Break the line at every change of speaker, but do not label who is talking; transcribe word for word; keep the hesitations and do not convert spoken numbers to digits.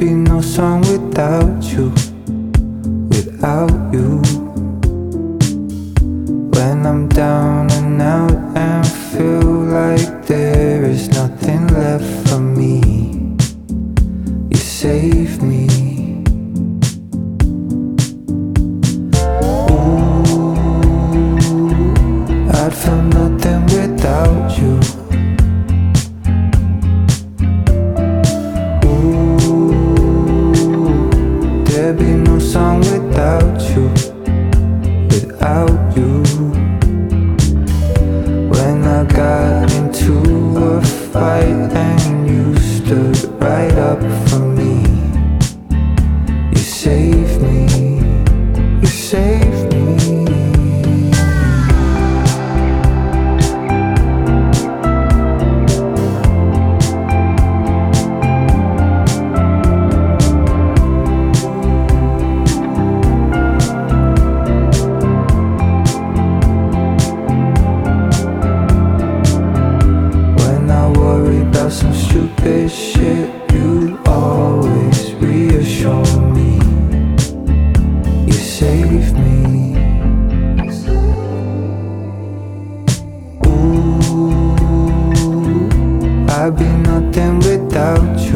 be no song without you, without you. When I'm down and out and feel like there is nothing left for me, you save me. Ooh, I'd feel nothing without you. There'd be no song without you, without you. When I got into a fight and you stood right up for me, you saved me, you saved me. Some stupid shit, you always reassure me. You save me. Ooh, I'd be nothing without you.